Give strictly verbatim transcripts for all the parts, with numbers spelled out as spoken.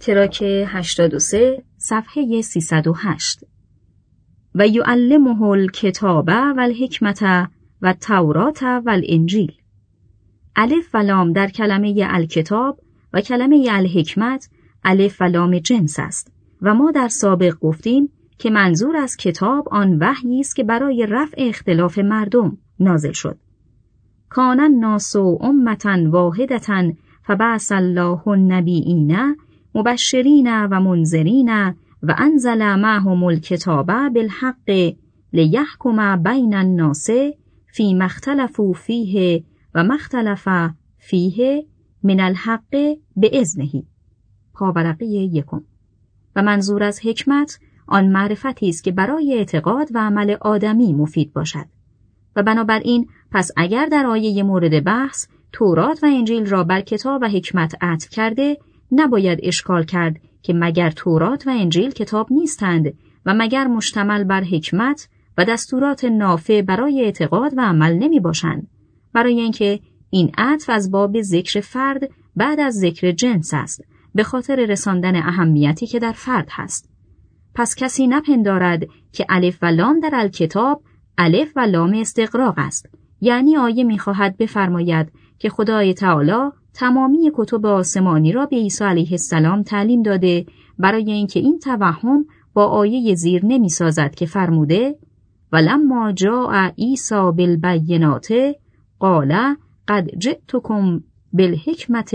تراک هشتاد و سه صفحه سیصد و هشت. و یعلمه الکتاب و الحکمت و التورات و الانجیل. الف و لام در کلمه الکتاب و کلمه الحکمت الف و لام جنس است و ما در سابق گفتیم که منظور از کتاب آن وحی است که برای رفع اختلاف مردم نازل شد. کان الناس امة واحدة فبعث الله النبیین مبشرین و منذرین و انزل معهم الکتاب بالحق لیحکم بین الناس فیما اختلفوا فیه و ما اختلف فیه من الحق باذنه. پاورقی یکم. و منظور از حکمت آن معرفتی است که برای اعتقاد و عمل آدمی مفید باشد. و بنابراین پس اگر در آیه مورد بحث تورات و انجیل را بر کتاب و حکمت عطف کرده، نباید اشکال کرد که مگر تورات و انجیل کتاب نیستند و مگر مشتمل بر حکمت و دستورات نافع برای اعتقاد و عمل نمی باشند، برای اینکه این عطف از باب ذکر فرد بعد از ذکر جنس است، به خاطر رساندن اهمیتی که در فرد هست. پس کسی نپندارد که الف و لام در الکتاب الف و لام استغراق است، یعنی آیه می‌خواهد بفرماید که خدای تعالی تمامی کتب آسمانی را به عیسی علیه السلام تعلیم داده، برای اینکه این توهم با آیه زیر نمی‌سازد که فرموده ولما جاء عیسی بالبینات قال قد جئتکم بالحکمت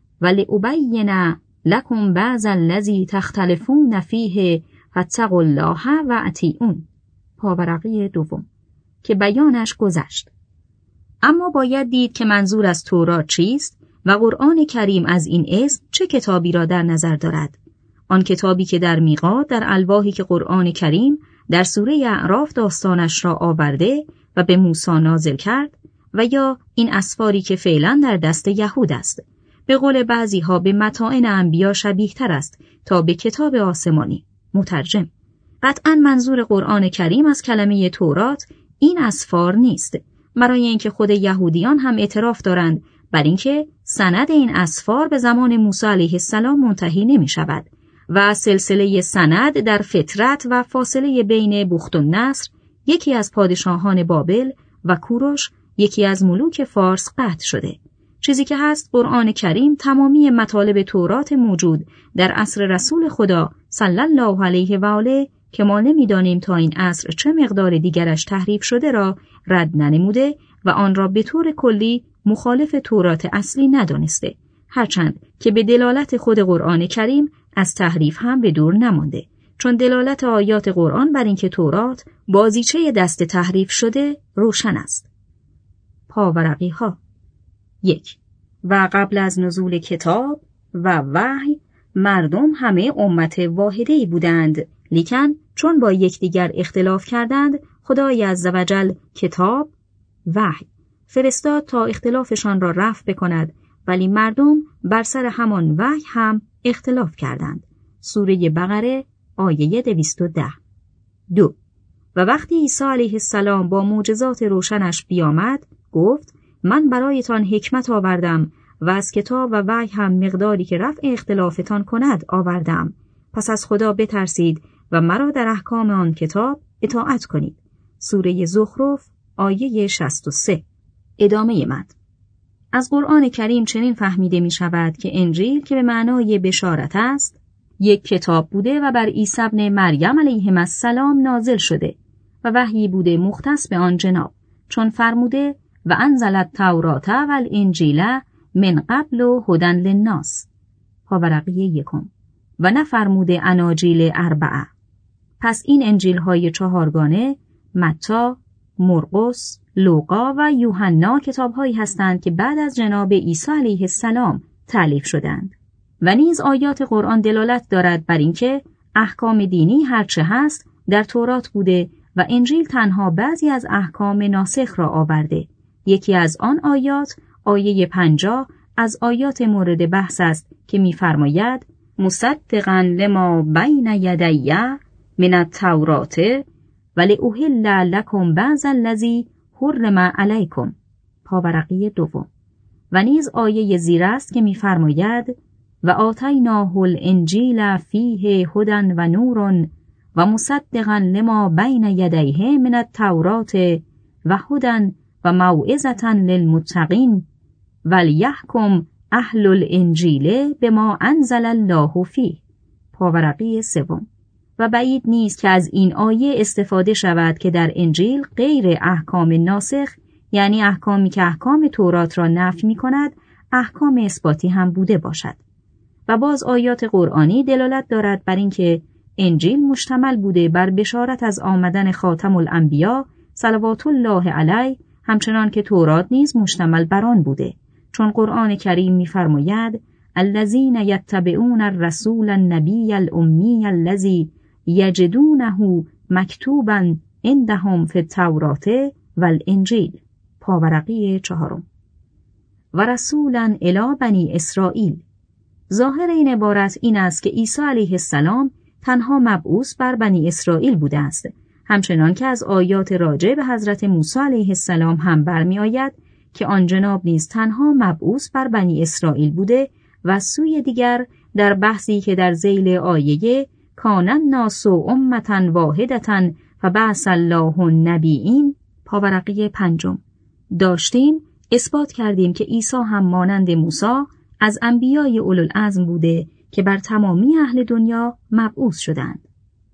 ولأبین لکم بعض الذی تختلفون فیه فاتقوا الله و اطیعون. پاورقی دوم که بیانش گذشت. اما باید دید که منظور از تورات چیست و قرآن کریم از این اسم چه کتابی را در نظر دارد. آن کتابی که در میقات در الواحی که قرآن کریم در سوره اعراف داستانش را آورده و به موسی نازل کرد، و یا این اسفاری که فعلا در دست یهود است. به قول بعضی ها به متاعن انبیا شبیه تر است تا به کتاب آسمانی. مترجم: قطعا منظور قرآن کریم از کلمه تورات این اسفار نیست، برای اینکه خود یهودیان هم اعتراف دارند بر اینکه سند این اسفار به زمان موسی علیه السلام منتهی نمی شود و سلسله سند در فترت و فاصله بین بخت و نصر یکی از پادشاهان بابل و کوروش یکی از ملوک فارس قطع شده. چیزی که هست قرآن کریم تمامی مطالب تورات موجود در عصر رسول خدا صلی الله علیه و آله که ما نمی‌دانیم تا این عصر چه مقدار دیگرش تحریف شده را رد ننموده و آن را به طور کلی مخالف تورات اصلی ندانسته، هرچند که به دلالت خود قرآن کریم از تحریف هم به دور نمانده، چون دلالت آیات قرآن بر اینکه تورات بازیچه دست تحریف شده روشن است. پاورقی ها. یک. و قبل از نزول کتاب و وحی مردم همه امت واحده‌ای بودند، لیکن چون با یکدیگر اختلاف کردند خدای عزوجل کتاب وحی فرستاد تا اختلافشان را رفع بکند، ولی مردم بر سر همان وحی هم اختلاف کردند. سوره بقره آیه دویست و ده. دو. و وقتی عیسی علیه السلام با معجزات روشنش بیامد گفت من برایتان حکمت آوردم و از کتاب و وحی هم مقداری که رفع اختلافتان کند آوردم، پس از خدا بترسید و مرا در احکام آن کتاب اطاعت کنید. سوره زخرف آیه شصت و سه. ادامه متن. از قرآن کریم چنین فهمیده می شود که انجیل که به معنای بشارت است یک کتاب بوده و بر عیسی ابن مریم علیه السلام نازل شده و وحی بوده مختص به آن جناب، چون فرموده و انزل التوراة و الانجیل من قبل و هدی للناس. پاورقی یکم. و نفرموده اناجیل اربعه. پس این انجیل های چهارگانه متی، مرقس، لوقا و یوحنا کتاب هایی هستند که بعد از جناب عیسی علیه السلام تألیف شدند. و نیز آیات قرآن دلالت دارد بر اینکه احکام دینی هرچه هست در تورات بوده و انجیل تنها بعضی از احکام ناسخ را آورده. یکی از آن آیات آیه پنجاه از آیات مورد بحث است که می‌فرماید مصدقاً لما بین یدی من التوراة ولأحل لکم بعض الذی حرم علیکم. پاورقی دوم. و نیز آیه زیر است که می‌فرماید و آتیناه الانجیل فیه هدی و نور و مصدقا لما بین یدیه من التورات و هدی و موعظة للمتقین ولیحکم اهل الانجیل بما انزل الله فیه. پاورقی سوم. و بعید نیست که از این آیه استفاده شود که در انجیل غیر احکام ناسخ، یعنی احکامی که احکام تورات را نفی می کند، احکام اثباتی هم بوده باشد. و باز آیات قرآنی دلالت دارد بر اینکه انجیل مشتمل بوده بر بشارت از آمدن خاتم الانبیا صلوات الله علیه، همچنان که تورات نیز مشتمل بر آن بوده، چون قرآن کریم می‌فرماید الذین یتبعون الرسول النبی الامی الذی یجدونه مکتوبا عندهم فی التوراة والانجیل. پاورقی چهارم. و رسولا الی بنی اسرائیل. ظاهر این عبارت این است که عیسی علیه السلام تنها مبعوث بر بنی اسرائیل بوده است، همچنان که از آیات راجع به حضرت موسی علیه السلام هم برمی آید که آن جناب نیز تنها مبعوث بر بنی اسرائیل بوده و سوی دیگر در بحثی که در ذیل آیه کان الناس امة واحدة فبعث الله النبیین پاورقی پنجم داشتیم، اثبات کردیم که عیسی هم مانند موسی از انبیای اولوالعزم بوده که بر تمامی اهل دنیا مبعوث شدند.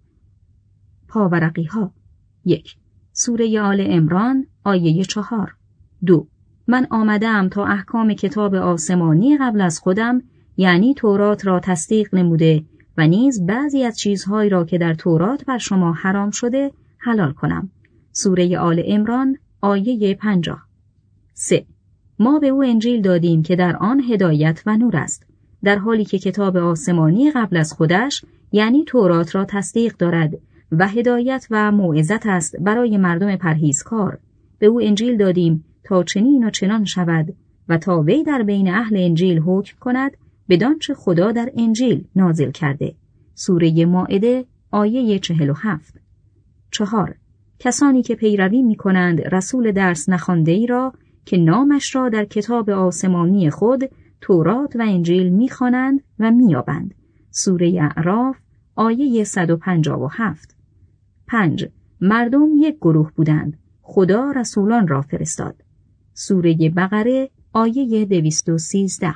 پاورقی ها. یک. سوره آل عمران آیه چهار. دو. من آمدم تا احکام کتاب آسمانی قبل از خودم یعنی تورات را تصدیق نموده و نیز بعضی از چیزهایی را که در تورات بر شما حرام شده حلال کنم. سوره آل عمران آیه پنجاه. سه. ما به او انجیل دادیم که در آن هدایت و نور است، در حالی که کتاب آسمانی قبل از خودش یعنی تورات را تصدیق دارد و هدایت و موعظت است برای مردم پرهیزکار. به او انجیل دادیم تا چنین و چنان شود و تا وی در بین اهل انجیل حکم کند بدانچه خدا در انجیل نازل کرده. سوره مائده آیه چهل و هفت. چهار. کسانی که پیروی می کنند رسول درس نخوانده‌ای را که نامش را در کتاب آسمانی خود تورات و انجیل می خوانند و می یابند. سوره اعراف آیه صد و پنجاه و هفت. پنج. مردم یک گروه بودند، خدا رسولان را فرستاد. سوره بقره آیه دویست و سیزده.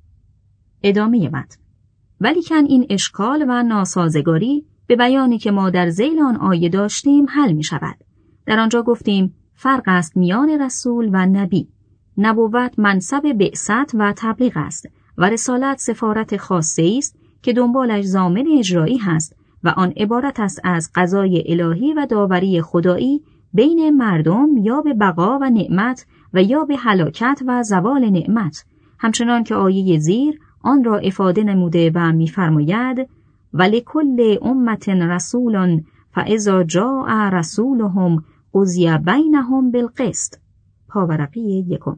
ادامه متن. ولیکن این اشکال و ناسازگاری به بیانی که ما در ذیل آن آیه داشتیم حل می شود. در آنجا گفتیم فرق است میان رسول و نبی. نبوت منصب بعثت و تبلیغ است و رسالت سفارت خاصه است که دنبالش ضامن اجرایی هست و آن عبارت است از قضای الهی و داوری خدایی بین مردم یا به بقا و نعمت و یا به هلاکت و زوال نعمت، همچنان که آیه زیر آن را افاده نموده و می‌فرماید ولکل امة رسول فاذا جاء رسولهم قضی بینهم بالقسط. پاورقی یکم.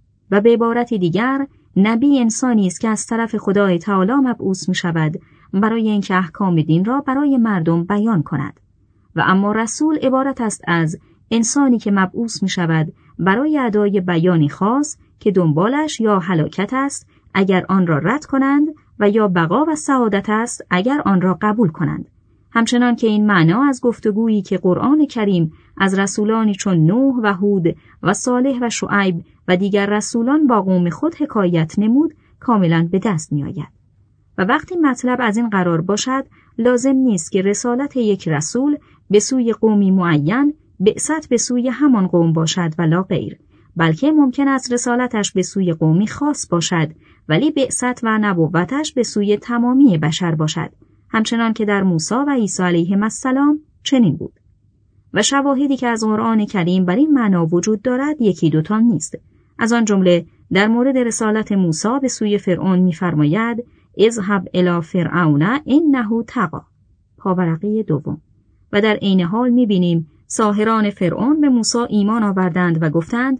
و به عبارت دیگر نبی انسانی است که از طرف خدای تعالی مبعوث می شود برای اینکه احکام دین را برای مردم بیان کند. و اما رسول عبارت است از انسانی که مبعوث می شود برای ادای بیانی خاص که دنبالش یا هلاکت است اگر آن را رد کنند و یا بقا و سعادت است اگر آن را قبول کنند. همچنان که این معنا از گفتگویی که قرآن کریم از رسولانی چون نوح و هود و صالح و شعیب و دیگر رسولان با قوم خود حکایت نمود کاملا به دست می آید. و وقتی مطلب از این قرار باشد لازم نیست که رسالت یک رسول به سوی قومی معین بعثت به سوی همان قوم باشد و لا غیر، بلکه ممکن است رسالتش به سوی قومی خاص باشد ولی بعثت و نبوتش به سوی تمامی بشر باشد، همچنان که در موسی و عیسی علیهم السلام چنین بود. و شواهدی که از قرآن کریم بر این معنا وجود دارد یکی دوتا نیست. از آن جمله در مورد رسالت موسی به سوی فرعون می‌فرماید اذهب الی فرعون انه طغی. پاورقی دوم. و در عین حال می‌بینیم ساحران فرعون به موسی ایمان آوردند و گفتند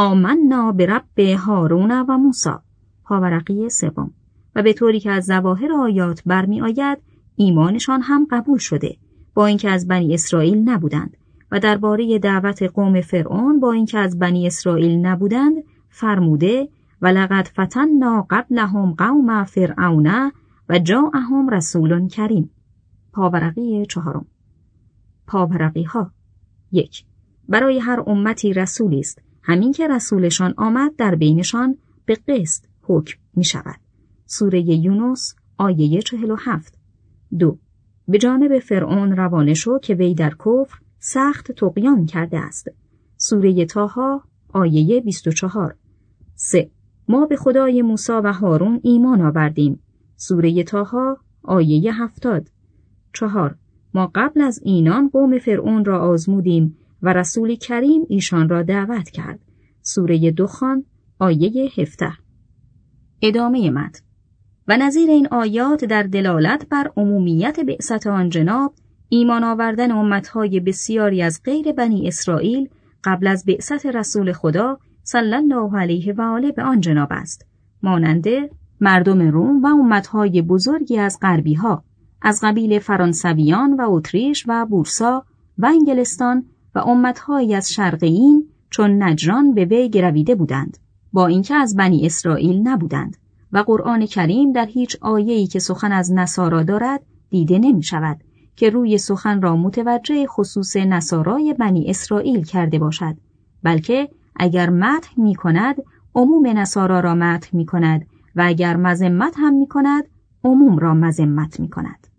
آمنا برب هارون و موسی. پاورقی سوم. و به طوری که از ظواهر آیات برمی آید ایمانشان هم قبول شده با اینکه از بنی اسرائیل نبودند و درباره دعوت قوم فرعون با اینکه از بنی اسرائیل نبودند فرموده ولقد فتنا قبلهم قوم فرعون و جاءهم رسول کریم. پاورقی چهارم. پاورقی ها. یک. برای هر امتی رسولی است، همین که رسولشان آمد در بینشان به قسط حکم می شود. سوره یونس آیه چهل و هفت. دو. به جانب فرعون روانه شو که وی در کفر سخت طغیان کرده است. سوره طه آیه بیست و چهار. سه. ما به خدای موسی و هارون ایمان آوردیم. سوره طه آیه هفتاد. چهار. ما قبل از اینان قوم فرعون را آزمودیم و رسول کریم ایشان را دعوت کرد. سوره دخان آیه هفده. ادامه متن. و نظیر این آیات در دلالت بر عمومیت بعثت آن جناب، ایمان آوردن امتهای بسیاری از غیر بنی اسرائیل قبل از بعثت رسول خدا صلی الله علیه و آله به آن جناب است، مانند مردم روم و امتهای بزرگی از غربی ها، از قبیل فرانسویان و اتریش و بورسا و انگلستان و امتهایی از شرقیین چون نجران به وی گرویده بودند، با اینکه از بنی اسرائیل نبودند و قرآن کریم در هیچ آیه‌ای که سخن از نصارا دارد دیده نمی شود که روی سخن را متوجه خصوص نصارای بنی اسرائیل کرده باشد، بلکه اگر مدح می کند عموم نصارا را مدح می کند و اگر مذمت هم می کند عموم را مذمت می کند.